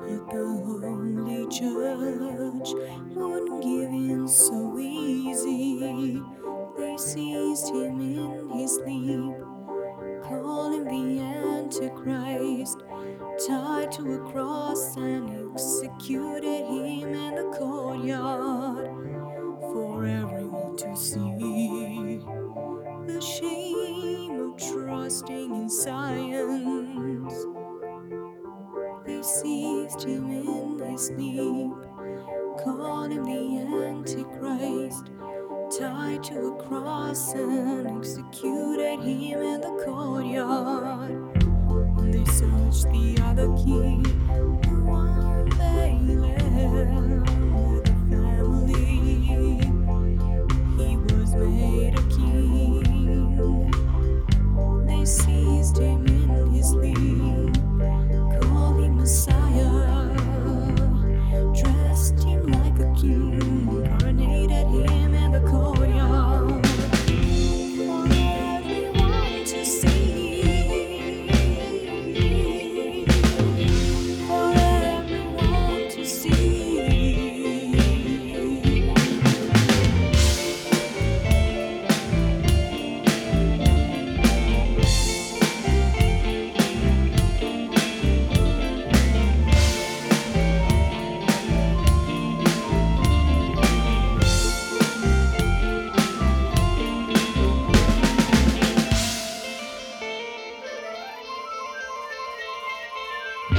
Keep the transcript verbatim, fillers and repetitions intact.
But the holy judge wouldn't give in so easy. They seized him in his sleep, called him the Antichrist, tied to a cross and executed him in the courtyard for everyone to see. The shame of trusting in science. They seized him in his sleep, called him the Antichrist, tied to a cross and executed him in the courtyard. They searched the other king,